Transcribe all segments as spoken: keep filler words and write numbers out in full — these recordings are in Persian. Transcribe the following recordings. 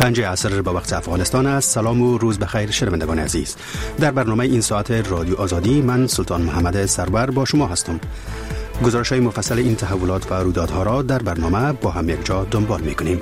پنج عصر با وقت افغانستان است. سلام و روز بخیر شنوندگان عزیز. در برنامه این ساعت رادیو آزادی من سلطان محمد سرور با شما هستم. گزارش‌های مفصل این تحولات و رویدادها را در برنامه با هم یک جا دنبال می‌کنیم.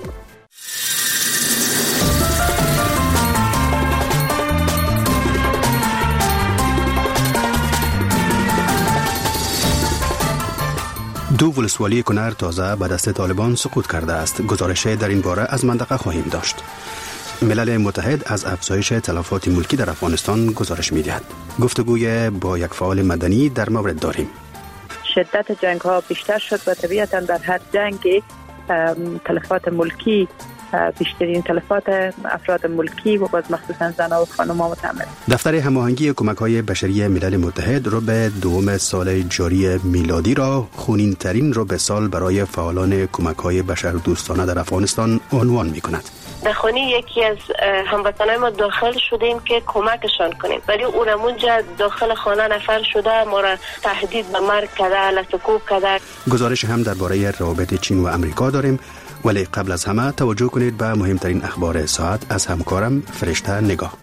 دو ولسوالی کنر تازه به دست طالبان سقوط کرده است. گزارش در این باره از منطقه خواهیم داشت. ملل متحد از افزایش تلفات ملکی در افغانستان گزارش می‌دهد. گفتگوی با یک فعال مدنی در مورد داریم. شدت جنگ ها بیشتر شد و طبیعتاً در هر جنگ تلفات ملکی بیشترین تلفات افراد ملکی و باز مخصوصا زنان و خانم‌ها متحمل. دفتر هماهنگی کمک‌های بشری ملل متحد ربع دوم سال جاری میلادی را خونین ترین ربع سال برای فعالان کمک‌های بشردوستانه در افغانستان عنوان می‌کند. در خانه یکی از هموطنان ما داخل شدیم که کمکشان کنیم، ولی اونمونجا داخل خانه نفر شده ما را تهدید به مرگ کرده، لسکوب کرده. گزارش هم درباره روابط چین و آمریکا داریم، ولی قبل از همه توجه کنید به مهمترین اخبار ساعت از همکارم فرشته نگاه.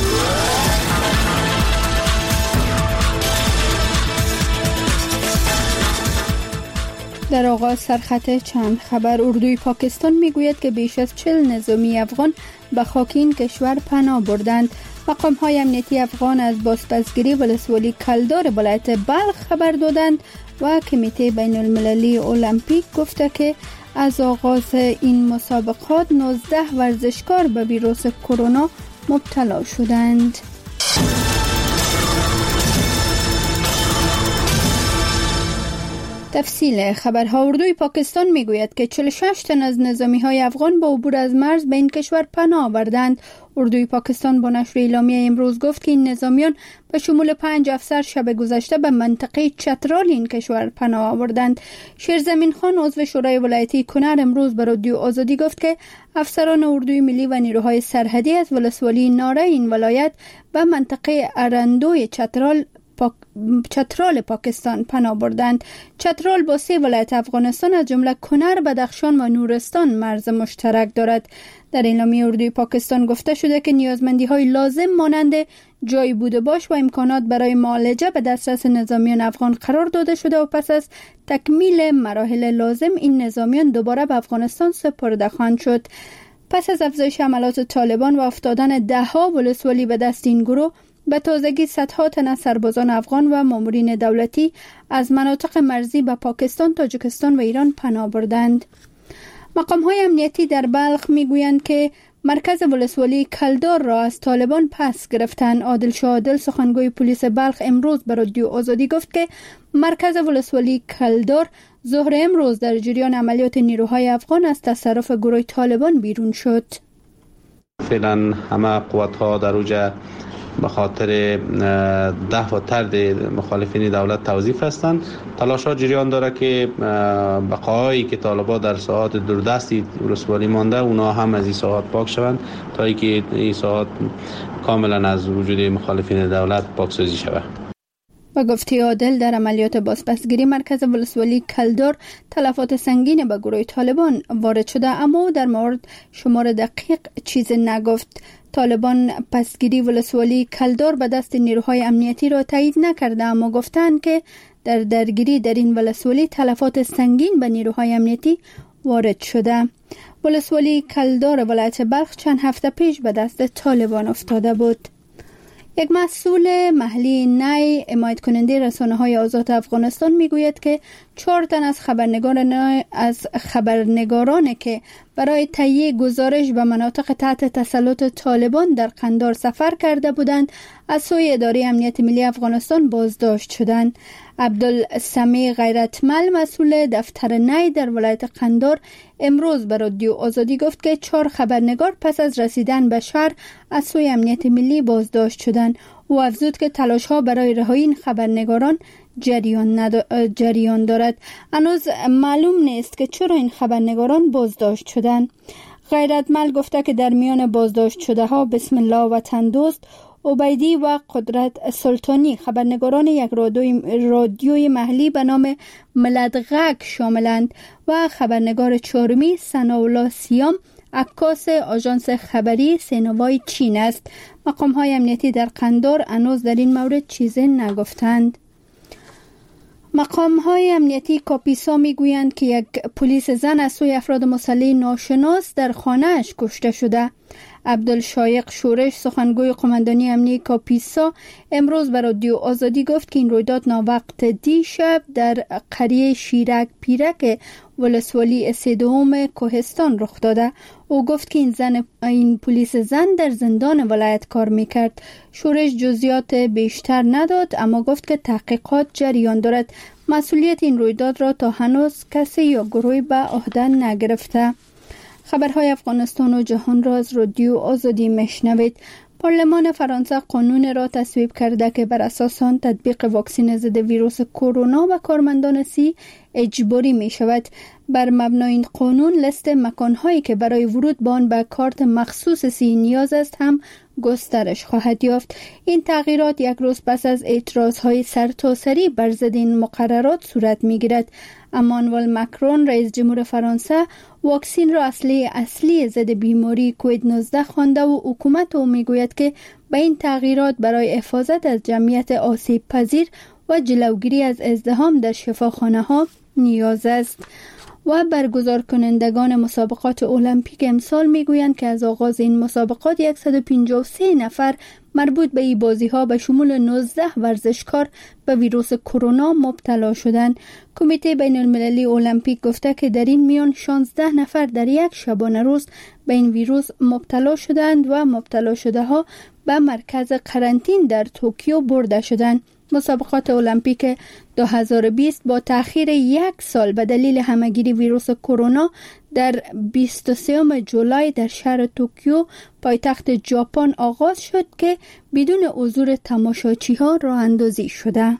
در آغاز سرخط چند خبر. اردوی پاکستان میگوید که بیش از چهل نظامی افغان به خاک این کشور پناه بردند. مقام های امنیتی افغان از بازپسگیری ولسوالی کلدار ولایت بلخ خبر دادند و کمیته بین المللی المپیک گفته که از آغاز این مسابقات نوزده ورزشکار به ویروس کرونا مبتلا شدند. تفصیل خبرها. اردوی پاکستان میگوید که چهل و شش تن از نظامی‌های افغان با عبور از مرز به این کشور پناه آوردند. اردوی پاکستان با نشر اعلامیه امروز گفت که این نظامیان به شمول پنج افسر شب گذشته به منطقه چترال این کشور پناه آوردند. شیرزمین خان عضو شورای ولایتی کنر امروز به رادیو آزادی گفت که افسران اردوی ملی و نیروهای سرحدی از ولسوالی ناره این ولایت به منطقه ارندوی چترال پاک... چترال پاکستان پناه بردند. چترال با سه ولایت افغانستان از جمله کنر، بدخشان و نورستان مرز مشترک دارد. در اعلامیه اردوی پاکستان گفته شده که نیازمندی های لازم مانند جای بود و باش و امکانات برای معالجه به دسترس نظامیان افغان قرار داده شده و پس از تکمیل مراحل لازم این نظامیان دوباره به افغانستان سپرده خواهند شد. پس از افزایش حملات طالبان و افتادن ده‌ها ولسوالی به دست این گروه، به تازگی صدها تن از سربازان افغان و مامورین دولتی از مناطق مرزی به پاکستان، تاجیکستان و ایران پناه بردند. مقام‌های امنیتی در بلخ میگویند که مرکز ولسوالی کلدار را از طالبان پس گرفتند. عادل شاه عادل سخنگوی پلیس بلخ امروز به رادیو آزادی گفت که مرکز ولسوالی کلدار ظهر امروز در جریان عملیات نیروهای افغان از تصرف گروه طالبان بیرون شد. فعلا همه قوت‌ها در اوج به خاطر دفع و طرد مخالفین دولت توظیف هستند. تلاش‌ها جریان داره که بقایایی که طالبان در ساحات دوردستی ولسوالی مانده اونا هم از این ساحات پاک شوند تا اینکه این ساحات کاملا از وجود مخالفین دولت پاکسازی شود. با گفته عادل در عملیات بازپسگیری مرکز ولسوالی کلدار تلفات سنگین به گروه طالبان وارد شده، اما در مورد شمار دقیق چیز نگفت. طالبان پسگیری ولسوالی کلدار به دست نیروهای امنیتی را تایید نکرده، اما گفتند که در درگیری در این ولسوالی تلفات سنگین به نیروهای امنیتی وارد شده. ولسوالی کلدار ولایت بلخ چند هفته پیش به دست طالبان افتاده بود. یک مسئول محلی نی حمایت کننده رسانه‌های آزاد افغانستان میگوید که چهار تن از خبرنگاران از خبرنگاران که برای تهیه گزارش به مناطق تحت تسلط طالبان در قندار سفر کرده بودند از سوی اداره امنیت ملی افغانستان بازداشت شدند. عبدالسمیع غیرتمل مسئول دفتر نی در ولایت قندار امروز به رادیو آزادی گفت که چهار خبرنگار پس از رسیدن به شهر از سوی امنیت ملی بازداشت شدند. او افزود که تلاش‌ها برای رهایی این خبرنگاران جریان, ند... جریان دارد. هنوز معلوم نیست که چرا این خبرنگاران بازداشت شدند. غیرتمل گفته که در میان بازداشت شده ها بسم الله وطن دوست، عبیدی و قدرت سلطانی خبرنگاران یک رادیوی, رادیوی محلی به نام ملت غک شاملند و خبرنگار چهارمی ثناءالله سیام عکاس آژانس خبری سینوای چین است. مقام‌های امنیتی در قندار هنوز در این مورد چیزی نگفتند. مقام‌های امنیتی کاپیسا میگویند که یک پلیس زن از سوی افراد مسلح ناشناس در خانه‌اش کشته شده. عبدالشایق شورش، سخنگوی قماندانی امنیتی کاپیسا، امروز به رادیو آزادی گفت که این رویداد ناوقت دیشب در قریه شیرک پیرک ولسوالی سیدهم کوهستان رخ داده. او گفت که این زن این پلیس زن در زندان ولایت کار میکرد. شورش جزئیات بیشتر نداد، اما گفت که تحقیقات جریان دارد. مسئولیت این رویداد را تا هنوز کسی یا گروهی به عهده نگرفته. خبرهای افغانستان و جهان را از رادیو آزادی میشنوید. پارلمان فرانسه قانون را تصویب کرده که بر اساس آن تطبیق واکسن ضد ویروس کرونا به کارمندان سی اجباری می شود. بر مبنای این قانون لیست مکانهایی که برای ورود به آن به کارت مخصوص سی نیاز است هم گسترش خواهد یافت. این تغییرات یک روز پس از اعتراضهای سرتاسری بر ضد این مقررات صورت می گیرد. امانوئل مکرون رئیس جمهور فرانسه واکسن را اصلی اصلی ضد بیماری کووید نوزده خوانده و حکومت او میگوید که به این تغییرات برای حفاظت از جمعیت آسیب پذیر و جلوگیری از ازدحام در شفاخانه ها نیاز است. و برگزار کنندگان مسابقات المپیک امسال میگویند که از آغاز این مسابقات صد و پنجاه و سه نفر مربوط به این بازی ها به شمول نوزده ورزشکار به ویروس کرونا مبتلا شدند. کمیته بین المللی المپیک گفته که در این میان شانزده نفر در یک شبانه روز به این ویروس مبتلا شدند و مبتلا شده ها به مرکز قرنطین در توکیو برده شدند. مسابقات المپیک دو هزار و بیست با تأخیر یک سال به دلیل همهگیری ویروس کرونا در بیست و سوم جولای در شهر توکیو پایتخت ژاپن آغاز شد که بدون حضور تماشاچی ها راه اندازی شده.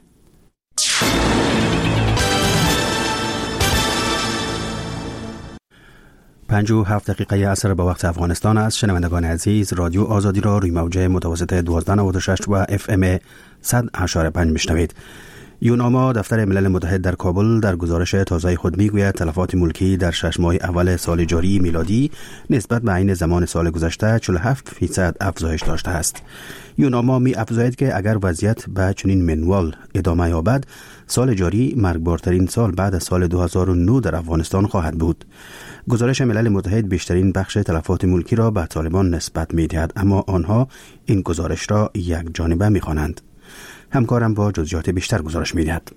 پنج و هفت دقیقه عصر به وقت افغانستان است. شنوندگان عزیز، رادیو آزادی را روی موج متوسط دوازده نود و شش و اف ام صد و پنج میشنوید. یوناما دفتر ملل متحد در کابل در گزارش تازه خود میگوید تلفات ملکی در شش ماه اول سال جاری میلادی نسبت به عین زمان سال گذشته چهل و هفت فیصد افزایش داشته است. یوناما می افزاید که اگر وضعیت به چنین منوال ادامه یابد، سال جاری مرگبارترین سال بعد از سال دو هزار و نه در افغانستان خواهد بود. گزارش ملل متحد بیشترین بخش تلفات ملکی را به طالبان نسبت می‌دهد، اما آنها این گزارش را یک جانبه می‌خوانند. همکارم با جزئیات بیشتر گزارش می‌دهد.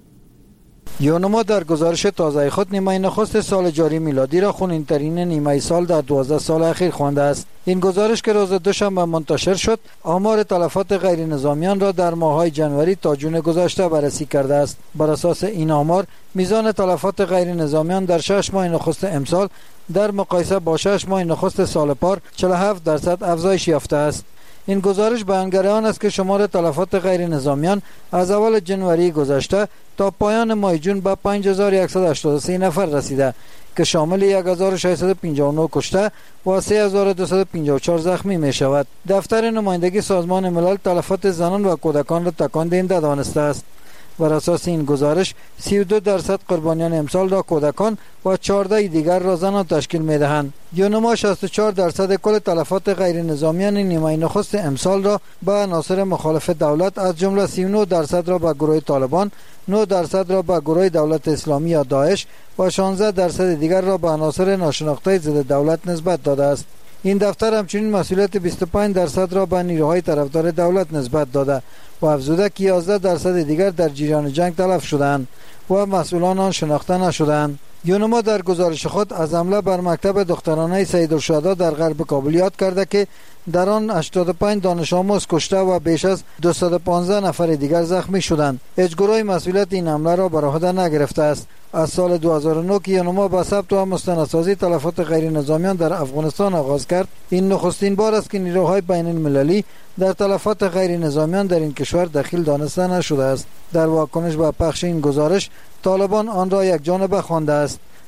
یوناما در گزارش تازه خود نیمه نخست سال جاری میلادی را خونین‌ترین نیمه سال در دوازده سال اخیر خوانده است. این گزارش که روز دوشنبه منتشر شد، آمار تلفات غیر نظامیان را در ماه‌های جنوری تا جون گذشته بررسی کرده است. بر اساس این آمار، میزان تلفات غیر نظامیان در شش ماه نخست امسال در مقایسه با شش ماه نخست سال پار چهل و هفت درصد افزایش یافته است. این گزارش بیانگر آن است که شمار تلفات غیر نظامیان از اول جنوری گذشته تا پایان ماه جون به پنج هزار و صد و هشتاد و سه نفر رسیده که شامل یک هزار و ششصد و پنجاه و نه کشته و سه هزار و دویست و پنجاه و چهار زخمی می شود. دفتر نمایندگی سازمان ملل تلفات زنان و کودکان را تکان دهنده دانسته است. بر اساس این گزارش سی و دو درصد قربانیان امسال را کودکان و چهارده دیگر را زنان تشکیل می دهند. یوناما شصت و چهار درصد کل تلفات غیر نظامیان نیمه نخست امسال را به عناصر مخالف دولت از جمله سی و نه درصد را به گروه طالبان، نه درصد را به گروه دولت اسلامی یا داعش و شانزده درصد دیگر را به عناصر ناشناخته ضد دولت نسبت داده است. این دفتر همچنین مسئولیت بیست و پنج درصد را به نیروهای طرفدار دولت نسبت داده و افزوده که یازده درصد دیگر در جریان جنگ تلف شدند و مسئولان آن شناخته نشدند. یوناما در گزارش خود از حمله بر مکتب دخترانه سیدالشهدا در غرب کابل یاد کرده که در آن هشتاد و پنج دانش آموز کشته و بیش از دویست و پانزده نفر دیگر زخمی شدند. هیچ گروهی مسئولیت این حمله را بر عهده نگرفته است. از سال دو هزار و نه که یوناما با ثبت و مستندسازی تلفات غیر نظامیان در افغانستان آغاز کرد، این نخستین بار است که نیروهای بین المللی در تلفات غیر نظامیان در این کشور دخیل دانسته نشده است. در واکنش به پخش این گزارش، طالبان آن را یک جانبه خوانده است.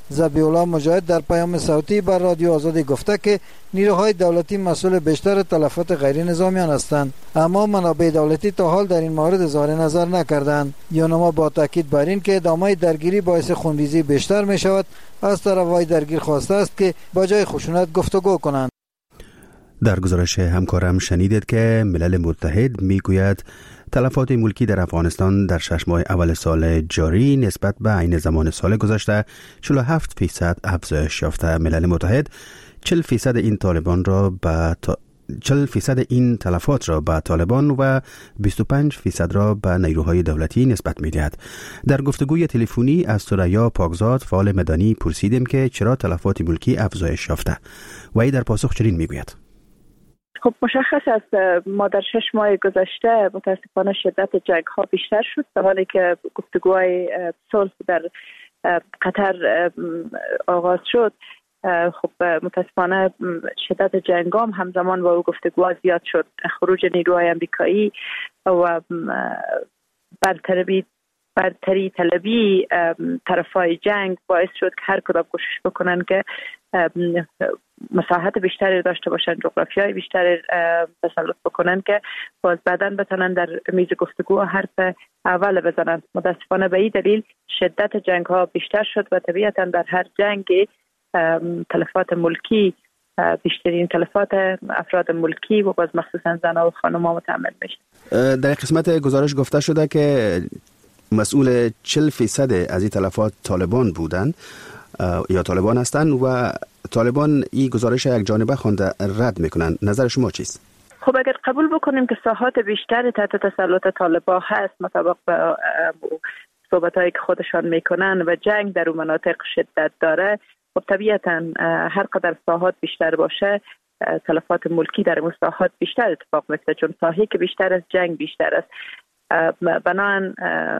ذبیح الله مجاهد در پیام صوتی بر رادیو آزادی گفته که نیروهای دولتی مسئول بیشتر تلفات غیر نظامیان هستند، اما منابع دولتی تا حال در این مورد اظهار نظر نکردند. یونما با تاکید بر این که ادامه درگیری باعث خونریزی بیشتر می شود از طرفهای درگیر خواسته است که با جای خشونت گفتگو کنند. در گزارش همکارم شنیدید که ملل متحد میگوید تلفات ملکی در افغانستان در شش ماه اول سال جاری نسبت به عین زمان سال گذشته چهل و هفت فیصد افزایش یافته. ملل متحد چهل فیصد این طالبان را به تا... چهل فیصد این تلفات را به طالبان و بیست و پنج فیصد را به نیروهای دولتی نسبت می‌دهد. در گفتگوی تلفنی از ثریا پاکزاد فعال مدنی پرسیدیم که چرا تلفات ملکی افزایش یافته و ای در پاسخ چنین میگوید: خب مشخص است ما در شش ماه گذشته متاسفانه شدت جنگ ها بیشتر شد، زمانی که گفتگوهای صلح در قطر آغاز شد. خب متاسفانه شدت جنگ هم همزمان با گفتگوها زیاد شد. خروج نیروهای امریکایی و برطرفی برتری طلبی طرفای جنگ باعث شد که هر کدام کوشش بکنن که مساحت بیشتری داشته باشن، جغرافیای بیشتری تسلط بکنن که باز بعداً بتونن در میز گفتگو حرف اول بزنن. متاسفانه به این دلیل شدت جنگ ها بیشتر شد و طبیعتاً در هر جنگی تلفات ملکی بیشترین تلفات افراد ملکی و باز مخصوصاً زنان و خانم‌ها متحمل میشه. در قسمت گزارش گفته شده که مسئول چهل فیصد از این تلفات طالبان بودن یا طالبان هستند و طالبان این گزارش یک جانبه خوانده رد میکنن. نظر شما چیست؟ خب اگر قبول بکنیم که ساحات بیشتر تحت تسلط طالبان هست مطابق با صحبتایی که خودشان میکنن و جنگ در اون مناطق شدت داره، خب طبیعتا هر قدر ساحات بیشتر باشه تلفات ملکی در اون ساحات بیشتر اتفاق میفته، چون ساحه که بیشتر است جنگ بیشتر است. بنابراین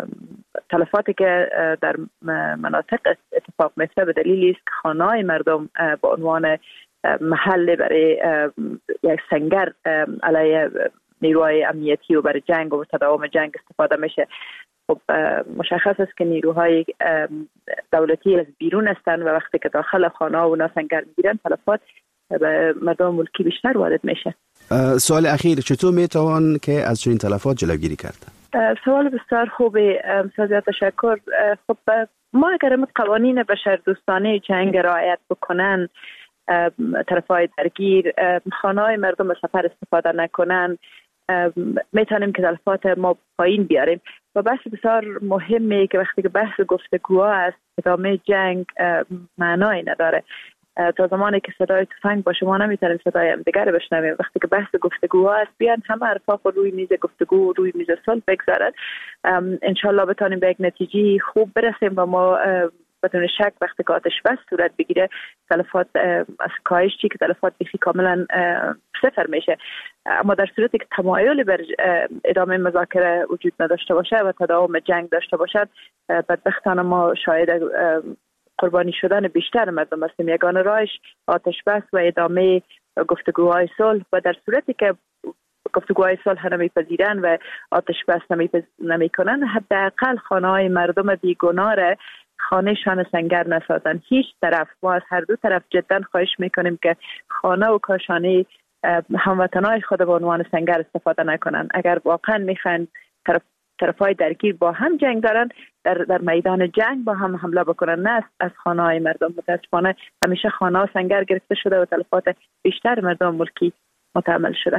تلفاتی که در مناطق اتفاق میفته به دلیلی است که خانه‌های مردم به عنوان محل برای یک سنگر علیه نیروهای امنیتی و برای جنگ و تداوم جنگ استفاده میشه. خب مشخص است که نیروهای دولتی از بیرون هستند و وقتی که داخل خانه و اونا سنگر میگیرن تلفات به مردم ملکی بیشتر وارد میشه. سوال اخیر، چطور میتوان که از چنین تلفات جلوگیری کرد؟ سوال بسیار خوبه. بسیار تشکر. خب ما اگر قوانین بشر دوستانه جنگ رعایت بکنن، طرفای درگیر خانه‌های مردم به سفر استفاده نکنن، میتونیم که تلفات ما پایین بیاریم. و بحث بسیار مهمه که وقتی که بحث گفتگوها است ادامه جنگ معنایی نداره. تا زمانی که صدای تفنگ باشه ما نمیتونیم صدای هم دیگر بشنویم. وقتی که بحث گفتگوها است بیان همه حرفا روی میز گفتگو روی میز صلح بگذارن، انشالله بتونیم به یک نتیجه خوب برسیم و ما بدون شک وقتی که آتش بس صورت بگیره تلفات از کاهش چی که تلفات بیخی کاملا صفر میشه. اما در صورتی که تمایل بر ادامه مذاکره وجود نداشته باشه و تداوم جنگ داشته باشد، بدبختانه ما شاید قربانی شدن بیشتر مردم هستیم. یگانه راهش آتش بس و ادامه گفتگوهای صلح و در صورتی که گفتگوهای صلح نمیپذیرن و آتش بس نمیکنن، حداقل خانه‌های مردم بیگناه را خانه شان سنگر نسازن. هیچ طرف، ما از هر دو طرف جدا خواهش میکنیم که خانه و کاشانه هموطنای خود به عنوان سنگر استفاده نکنن. اگر واقعا میخوان طرف طرفای درگیر با هم جنگ دارن، در در میدان جنگ با هم حمله بکنن، نه از خانه‌های مردم. متاسفانه همیشه خانه‌ها سنگر گرفته شده و تلفات بیشتر مردم ملکی متحمل شده.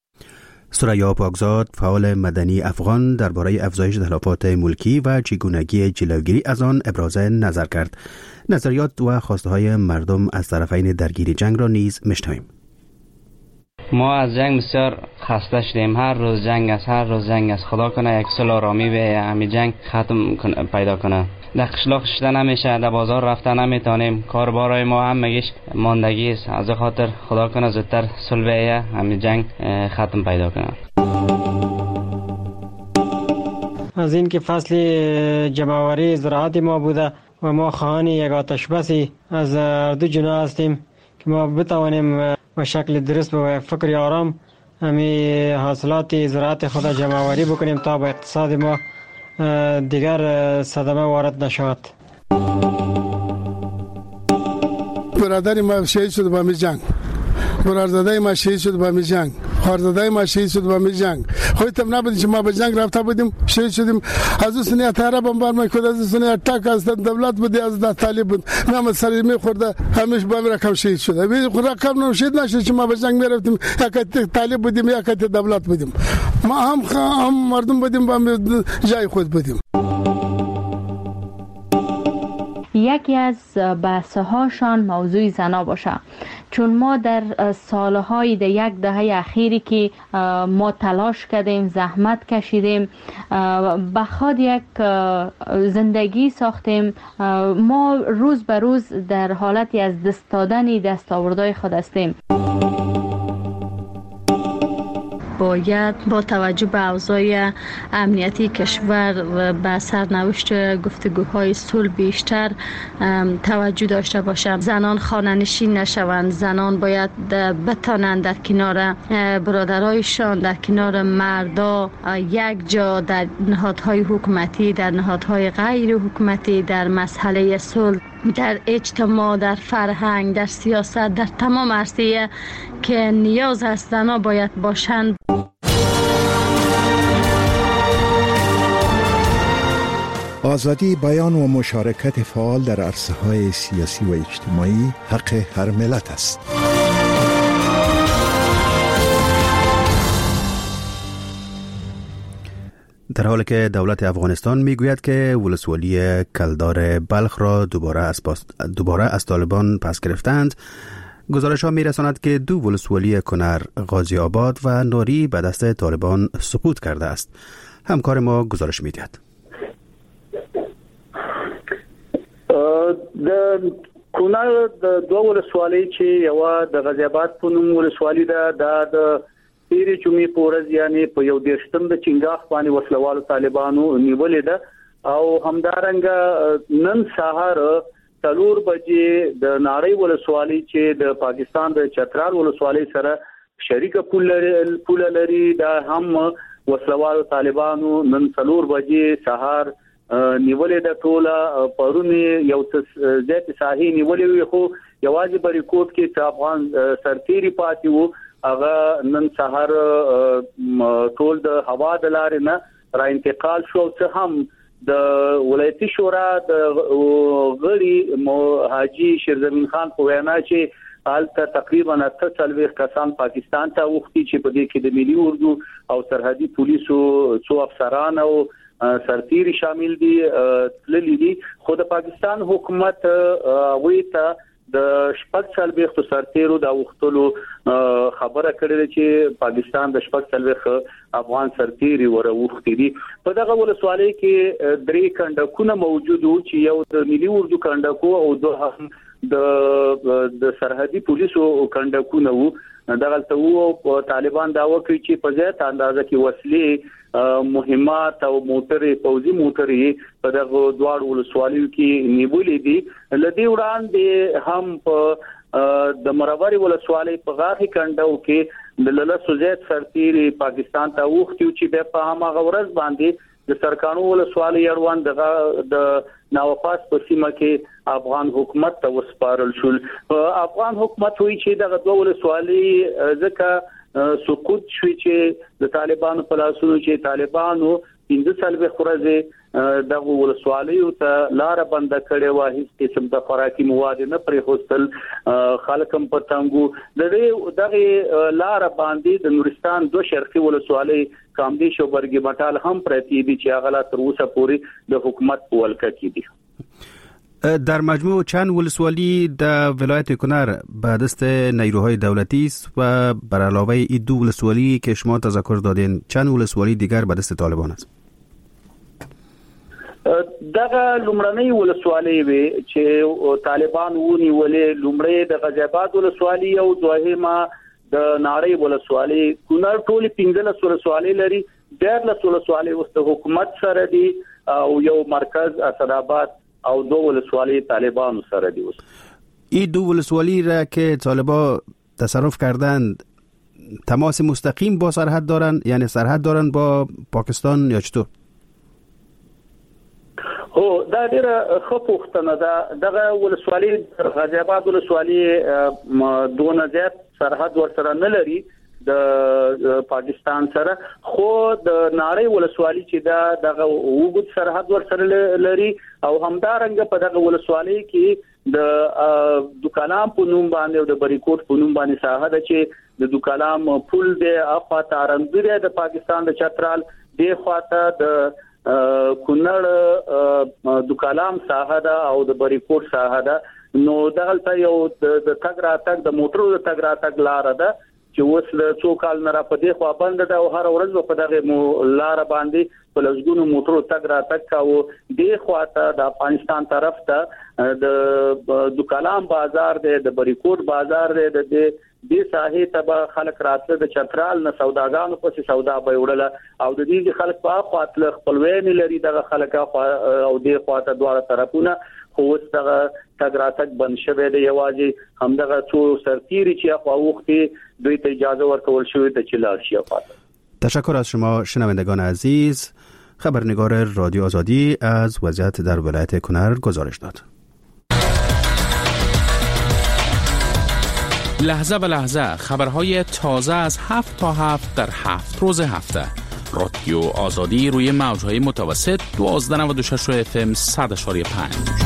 ثریا پاکزاد فعال مدنی افغان درباره افزایش تلفات ملکی و چگونگی جلوگیری از آن ابراز نظر کرد. نظریات و خواسته‌های مردم از طرفین درگیر جنگ را نیز میشنویم. ما از جنگ بسیار خسته شدیم. هر روز جنگ است، هر روز جنگ است. خدا کنه یک صلح آرامی به همین جنگ ختم کنه، پیدا کنه. در قشلاق شده نمیشه، در بازار رفته نمیتونیم، کاربارای ما هم مگیش ماندگی است. از خاطر خدا کنه زودتر صلح به همین جنگ ختم پیدا کنه. از این که فصل جمع‌آوری زراعت ما بوده و ما خواهان یک آتش بسی از دو جناح هستیم که ما بتوانیم و شکل درست و فکر آرام همی حاصلات زراعت خود جمع آوری بکنیم تا به اقتصاد ما دیگر صدمه وارد نشود. برادر ما شهید شد با می جنگ، برادرزاده ما شهید شد با می جنگ، خواهرزاده ما شهید شد با می جنگ. خودتم نبودیم که ما به جنگ رفته بودیم شهید شدیم. از اون سنی تاره بمبار میکرد، از اون سنی اتاک از دولت بود، از دست طالب بود. محمد سلیمی خورده همیشه با رقم شهید شده. بی رقم نو شهید نشد که ما به جنگ میرفتیم، یک طالب بودیم یک دولت بودیم. ما هم هم مردم بودیم با جای خود بودیم. یکی از بحث‌هاشان موضوع زنا باشه، چون ما در سالهای در یک دهه اخیری که ما تلاش کردیم، زحمت کشیدیم، بخواد یک زندگی ساختیم، ما روز به روز در حالتی از دست دادن دستاوردهای خود هستیم. باید با توجه به اوضاع امنیتی کشور و به سرنوشت گفتگوهای صلح بیشتر توجه داشته باشند. زنان خانه‌نشین نشوند، زنان باید بتانند در کنار برادرایشان، در کنار مردا یک جا در نهادهای حکومتی، در نهادهای غیر حکومتی، در مسئله صلح، در اجتماع، در فرهنگ، در سیاست، در تمام عرصه که نیاز است زنان باید باشند. آزادی بیان و مشارکت فعال در عرصه‌های سیاسی و اجتماعی حق هر ملت است. در حالی که دولت افغانستان میگوید که ولسوالی کلدار بلخ را دوباره از, دوباره از طالبان پس گرفتند، گزارش ها میرساند که دو ولسوالی کنر، غازی آباد و ناری به دست طالبان سقوط کرده است. همکار ما گزارش میدهد. د کنر د دوه ولسوالۍ چې یو د غازی آباد په نوم ولسوالي ده، دا د تیرې جمعې په ورځ یعنی په یو دېرشم د چنګاښ باندې وسلوالو طالبانو نیولې ده او همدارنګه نن سهار څلور بجې د ناری ولسوالي چې د پاکستان د چترال ولسوالي سره شریک پوله لري، دا هم وسلوالو طالبانو نن څلور بجې سهار نیولې د ټوله پرونی یو څه زیات ساحې نیولې وي، خو یوازې بریکوټ کې چې افغان سرتيري پاتې وو هغه نن سهار ټول د هوا د لارې نه را انتقال شو. څه هم د ولایتي شورا د غړي حاجی شیرزمین خان په وینا چې حالت تقریبا اته څلوېښت کسان پاکستان ته وختي چې په دې کې د ملي اردو او سرحدي پولیسو څو افسران او سرتيري شامل دي تللي دي، خو د پاکستان حکومت وی ته د شپږ څلوېښت سرتيرو د وختلو خبره کړې چې پاکستان د شپږ څلوېښت افغان سرتيري وروختي دي. په دغه ولسوالۍ کې درې کندکونه موجود وو چې یو د ملي اردو کندکو او دوه د د سرحدي پولیسو کندکونه وو. دغلته وو طالبان دا وکړي چې په ځای اندازه کې وسلې، مهمات او موټرې، پوځي موټرې په دغه دواړو ولسوالیو کې نیولې دي. لدی وړاندې هم په د مروري ولسوالۍ په غاخي کندو کې د لاسو زیات سرتيري پاکستان ته وختي چې په هغه ورځ باندې د سرکانو ولسوالۍ اړوند د ناوپاس په سیمه کې افغان حکومت ته وسپارل شول. افغان حکومت وایي چې دغه دوه ولسوالۍ ځکه سقوط شوي چې د طالبانو په لاسونو چې طالبانو پنځه څلوېښت ورځې دغه ولسوالیو ته لار بند کړې و، هیڅ قسم د خوراکي مواد نه پرې هوستل، خلک هم په تنګو د دغه لار باندې د نورستان دو شرقي ولسوالۍ کامدیش او برګي مټال هم پرتی دي چې هغه لا تر اوسه پورې د حکومت په ولکه کې دي. در مجموع چند ولسوالی در ولایت کنر به دست نیروهای دولتی است و بر علاوه این دو ولسوالی که شما تذکر دادین چند ولسوالی دیگر به دست طالبان است؟ دغه لومړنۍ ولسوالۍ وي چې طالبان ونیولې، لومړی د غازی آباد ولسوالۍ او دوهمه د ناری ولسوالۍ. کنر ټول پنځه ولسوالۍ لري، ډېر ولسوالۍ اوس د حکومت سره دي او یو مرکز اسداباد او دو ولسوالی طالبان سره دي. این دو ولسوالی را که طالبان تصرف کردند تماس مستقیم با سرحد دارند، یعنی سرحد دارند با پاکستان یا چطور؟ هو دا ډیره ښه پوښتنه ده. دغه ولسوالي غازی آباد ولسوالي دونه زیات سرحد ورسره نه لري د پاکستان سره، خو د ناری ولسوالي چې دا دغه وګړي سرحد ورسره لري او همدارنګه په دغه ولسوالي کې د دوکلام په نوم باندې او د بریکوټ په نوم باندې ساحه ده چې د دوکلام پل د اخوا تارندره د پاکستان د چترال د خواته د کونړ دوکلام ساحه ده او د بریکوټ ساحه ده. نو دغه یو د تګ راتګ د موټرو د تګ راتګ لار ده چې اوس له څو کال نه را پدې خو بند ده او هر ورځ په دغه لار باندې په لږونو موټرو تګ را تګ کاوه. د خواته د افغانستان طرف ته د دوکلام بازار دی، د بریکوټ بازار دی، د دې ساحې ته خلک راتله د چترال نه سوداګانو پسې سودا به وړله او د دې خلک په خاطر خپلوین لري دغه خلک او د خواته دواړه طرفونه خو اوس دغه تګ را تګ بند شوی دی. یوازې همدغه څو سرتیری چې خو وختي دوی ته اجازه ورکول شوې ده چې لاړ شي. خاطر تشکر از شما شنوندگان عزیز. خبرنگار رادیو آزادی از وضعیت در ولایت کنر گزارش داد. لحظه به لحظه خبرهای تازه از هفت تا هفت در هفت روز هفته. رادیو آزادی روی موجهای متوسط دوازده نود و شش اف ام صد اشاری پنج.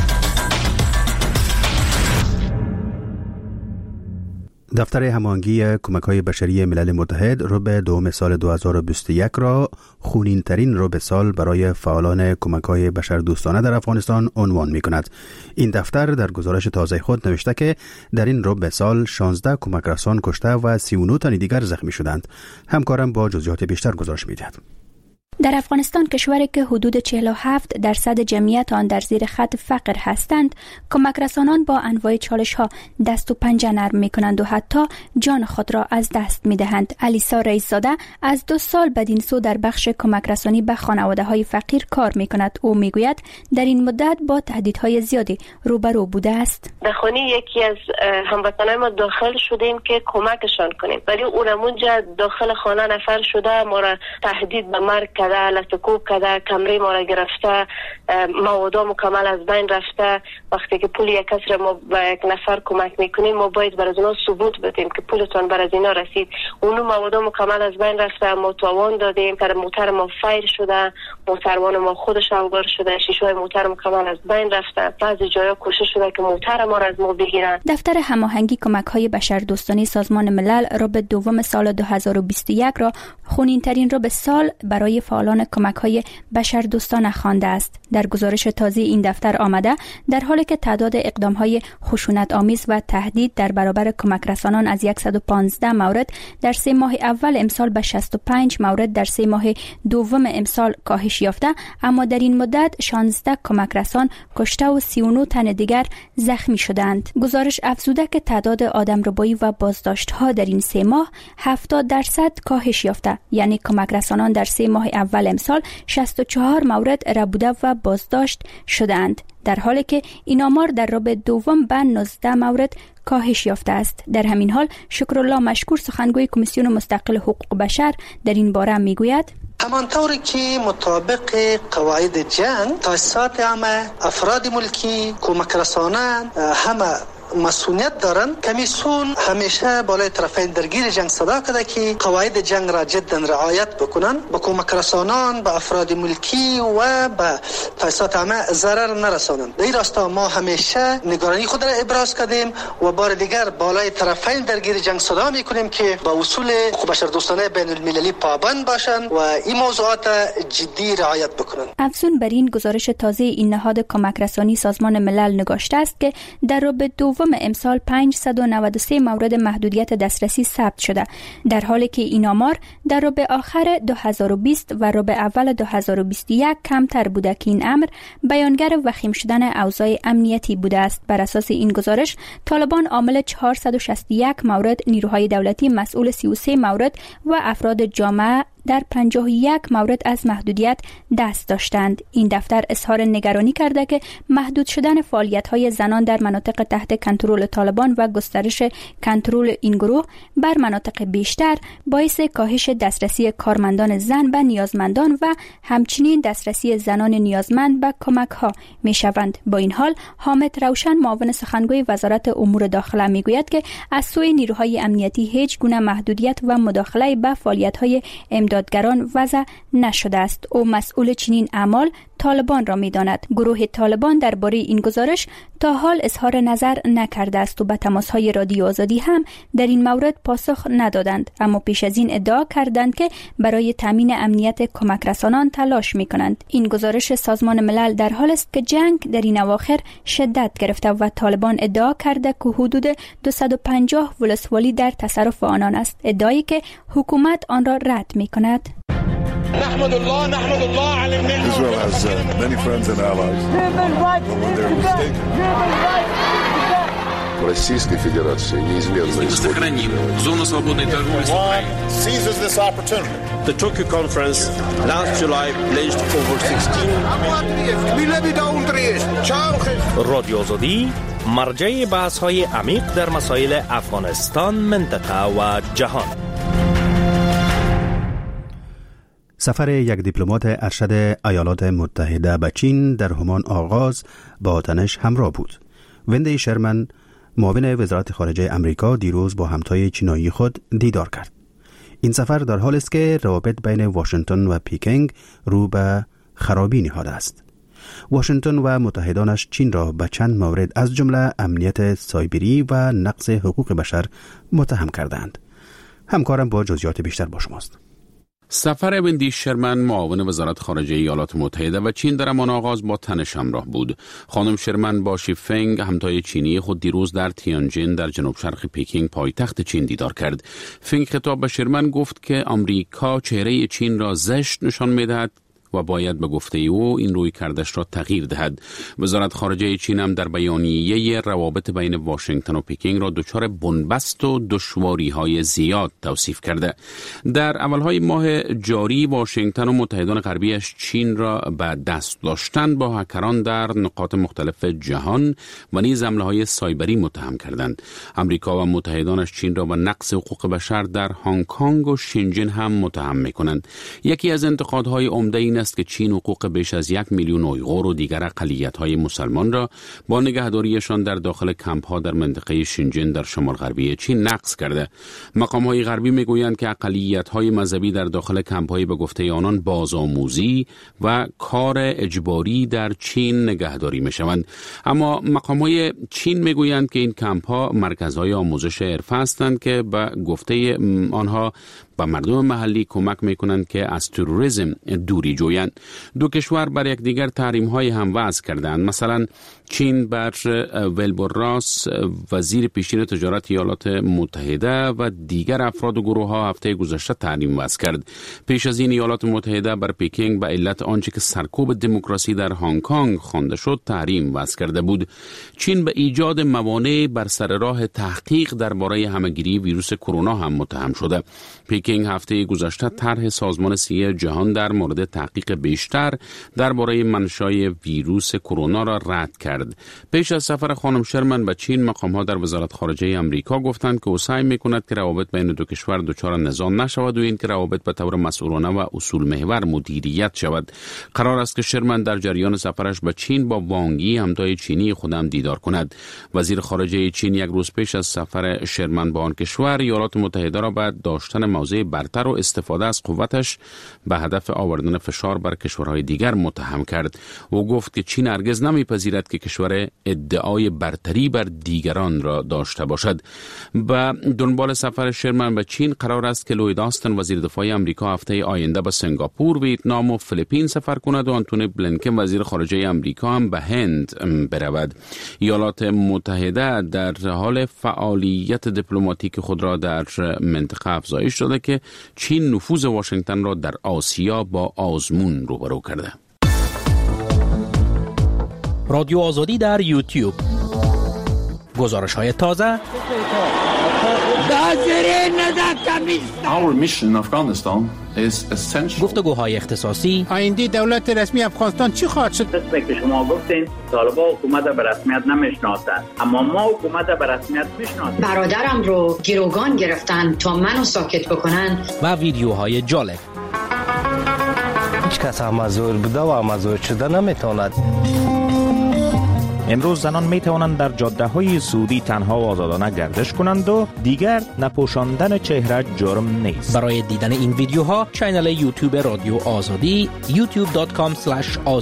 دفتر هماهنگی کمک‌های بشری ملل متحد رو به دوم سال دو هزار و بیست و یک را خونین ترین رو به سال برای فعالان کمک‌های بشردوستانه در افغانستان عنوان می‌کند. این دفتر در گزارش تازه خود نوشته که در این رو به سال شانزده کمک رسان کشته و سی و نه تن دیگر زخمی شدند. همکارم با جزئیات بیشتر گزارش می‌دهد. در افغانستان، کشوری که حدود چهل و هفت درصد جمعیت آن در زیر خط فقر هستند، کمک رسانان با انواع چالش ها دست و پنجه نرم می کنند و حتی جان خود را از دست می دهند. علیسا رئیس‌زاده از دو سال بدین سو در بخش کمک رسانی به خانواده های فقیر کار می کند. او می گوید در این مدت با تهدیدهای زیادی روبرو بوده است. در خانه یکی از هموطنان ما داخل شدیم که کمکشان کنیم، ولی اونمونجا داخل خانه نفر شده ما را تهدید به مرگ کرده، لطکوب کرده، کمره ما را گرفته، موادا مکمل از بین رفته. وقتی که پول یک کس را ما به یک نفر کمک میکنیم ما باید بر از اونا ثبوت بدیم که پولتون بر از اینا رسید. اونو موادا مکمل از بین رفته، ما تاوان دادیم، در موتر ما فایر شده، موتروان ما خودش اوگار شده، شیشه‌های موتر مکمل از بین رفته. بعضی جاها کوشش شده که موتر ما را از ما بگیرن. دفتر هماهنگی کمک‌های بشردوستانه سازمان ملل را به دوم سال دو هزار و بیست و یک را خونین‌ترین را به سال برای فعالان کمک‌های بشردوستانه خوانده است. در گزارش تازه این دفتر آمده در حالی که تعداد اقدام‌های خشونت آمیز و تهدید در برابر کمک رسانان از صد و پانزده مورد در سه ماه اول امسال به شصت و پنج مورد در سه ماه دوم امسال کاهش یافته، اما در این مدت شانزده کمک رسان کشته و سی و نه تن دیگر زخمی شدند. گزارش افزوده که تعداد آدمربایی و بازداشت‌ها در این سه ماه هفتاد درصد کاهش یافته، یعنی کمک رسانان در سه ماه اول امسال شصت و چهار مورد ربوده و بازداشت شدند، در حالی که این آمار در رابع دوم به نوزده مورد کاهش یافته است. در همین حال شکرالله مشکور، سخنگوی کمیسیون مستقل حقوق بشر، در این باره میگوید همانطوری که مطابق قواعد جنگ تاسیسات عامه، افراد ملکی، کمک رسانان همه مسئولیت دارند. کمیسیون همیشه بالای طرفین درگیر جنگ صدا کرده که قواعد جنگ را جدا رعایت بکنند، به کمک رسانان، به افراد ملکی و به تاسیسات عامه ضرر نرسانند. در این راستا ما همیشه نگرانی خود را ابراز کردیم و بار دیگر بالای طرفین درگیر جنگ صدا میکنیم که به اصول حقوق بشردوستانه بین المللی پابند باشند و این موضوعات جدی رعایت بکنند. افزون بر این، گزارش تازه این نهاد کمک رسانی سازمان ملل نگاشته است که در رابع دو امسال پانصد و نود و سه مورد محدودیت دسترسی ثبت شده، در حالی که این آمار در ربع آخر دو هزار و بیست و ربع اول دو هزار و بیست و یک کمتر بوده که این امر بیانگر وخیم شدن اوضاع امنیتی بوده است. بر اساس این گزارش، طالبان عامل چهارصد و شصت و یک مورد، نیروهای دولتی مسئول سی و سه مورد و افراد جامعه در پنجاه و یک مورد از محدودیت دست داشتند. این دفتر اظهار نگرانی کرده که محدود شدن فعالیت‌های زنان در مناطق تحت کنترل طالبان و گسترش کنترل این گروه بر مناطق بیشتر باعث کاهش دسترسی کارمندان زن به نیازمندان و همچنین دسترسی زنان نیازمند به کمک‌ها می‌شوند. با این حال حامد روشن معاون سخنگوی وزارت امور داخله میگوید که از سوی نیروهای امنیتی هیچ گونه محدودیت و مداخله به فعالیت‌های امدادگران وضع نشده است. او مسئول چنین اعمال طالبان را می‌داند. گروه طالبان درباره این گزارش تا حال اظهار نظر نکرده است و به تماس‌های رادیو آزادی هم در این مورد پاسخ ندادند، اما پیش از این ادعا کردند که برای تامین امنیت کمک رسانان تلاش می‌کنند. این گزارش سازمان ملل در حال است که جنگ در این اواخر شدت گرفته و طالبان ادعا کرده که حدود دویست و پنجاه ولسوالی در تصرف آنان است، ادعایی که حکومت آن را رد می‌کند. نحمد الله نحمد الله على المنه. Israel has uh, many friends and allies. When they're mistaken. Российской Федерации неизменно сохраним зону свободной торговли с Украиной. Seizes this opportunity. The Tokyo conference last July pledged over sixteen. رادیو آزادی مرجع بحث‌های عمیق در مسائل افغانستان، منطقه و جهان. سفر یک دیپلمات ارشد ایالات متحده به چین در همان آغاز با تنش همراه بود. وندی شرمن معاون وزارت خارجه امریکا دیروز با همتای چینایی خود دیدار کرد. این سفر در حال است که روابط بین واشنگتن و پیکنگ رو به خرابی نهاده است. واشنگتن و متحدانش چین را به چند مورد از جمله امنیت سایبری و نقض حقوق بشر متهم کردند. همکارم با جزئیات بیشتر با شماست. سفر وندی شرمن معاون وزارت خارجه ایالات متحده و چین در همان آغاز با تنش همراه بود. خانم شرمن با شی فنگ همتای چینی خود دیروز در تیانجین در جنوب شرق پکینگ پایتخت چین دیدار کرد. فنگ خطاب به شرمن گفت که آمریکا چهره چین را زشت نشان می‌دهد و باید به گفته او این روی کردش را تغییر دهد. وزارت خارجه چین هم در بیانیه روابط بین واشنگتن و پکینگ را دچار بنبست و دشواری‌های زیاد توصیف کرده. در اولهای ماه جاری واشنگتن و متحدان غربیش چین را به دست داشتن با هکران در نقاط مختلف جهان و نیز حمله‌های سایبری متهم کردند. آمریکا و متحدانش چین را به نقض حقوق بشر در هنگ کنگ و شنجن هم متهم می‌کنند. یکی از انتقادهای عمده این است که چین حقوق بیش از یک میلیون اویغور و دیگر اقلیت‌های مسلمان را با نگهداریشان در داخل کمپ‌ها در منطقه شنجن در شمال غربی چین نقض کرده. مقام‌های غربی می‌گویند که اقلیت‌های مذهبی در داخل کمپ‌های به گفته آنان بازآموزی و کار اجباری در چین نگهداری می‌شوند. اما مقام‌های چین می‌گویند که این کمپ‌ها مرکزهای آموزش حرفه هستند که به گفته آنها و مردم محلی کمک میکنند که از تروریسم دوری جویند. دو کشور بر یکدیگر تحریم‌های هم وضع کردند. مثلا چین بر ویلبور راس وزیر پیشین تجارت ایالات متحده و دیگر افراد و گروه‌ها هفته گذشته تحریم وضع کرد. پیش از این ایالات متحده بر پکینگ به علت آنچه که سرکوب دموکراسی در هنگ کنگ خوانده شد تحریم وضع کرده بود. چین به ایجاد موانع بر سر راه تحقیق درباره همه‌گیری ویروس کرونا هم متهم شده. پکینگ هفته گذشته طرح سازمان صحی جهان در مورد تحقیق بیشتر درباره منشأ ویروس کرونا را رد کرد. پیش از سفر خانم شرمن به چین، مقام‌ها در وزارت خارجه آمریکا گفتند که او سعی می‌کند که روابط بین دو کشور دچار نزاع نشود و اینکه روابط به طور مسئولانه و اصول محور مدیریت شود. قرار است که شرمن در جریان سفرش به چین با وانگ یی همتای چینی خودم دیدار کند. وزیر خارجه چین یک روز پیش از سفر شرمن به آن کشور، ایالات متحده را بعد داشتن موضع برتر و استفاده از قوتش به هدف آوردن فشار بر کشورهای دیگر متهم کرد. او گفت که چین هرگز نمیپذیرد که کشور ادعای برتری بر دیگران را داشته باشد. به دنبال سفر شرمن به چین قرار است که لوید آستن وزیر دفاع آمریکا هفته آینده به سنگاپور، ویتنام و فیلیپین سفر کند و آنتونی بلینکن وزیر خارجه آمریکا هم به هند برود. ایالات متحده در حال فعالیت دیپلماتیک خود را در منطقه افزایش داده که چین نفوذ واشنگتن را در آسیا با آزمون روبرو کرده. رادیو آزادی در یوتیوب، گزارش های تازه، Our mission in Afghanistan is essential. گفتگوهای اختصاصی. آینده دولت رسمی افغانستان چی خواهد شد؟ مثل که شما گفتین طالبان حکومت به رسمیت نمیشناسند، اما ما حکومت به رسمیت میشناسیم. برادرم رو گروگان گرفتن تا منو ساکت بکنن. و ویدیوهای جالب. هیچ کس امازور بوده و امازور شده نمیتواند. امروز زنان می توانند در جاده های سعودی تنها و آزادانه گردش کنند و دیگر نپوشاندن چهره جرم نیست. برای دیدن این ویدیوها کانال یوتیوب رادیو آزادی یوتیوب دات کام اسلش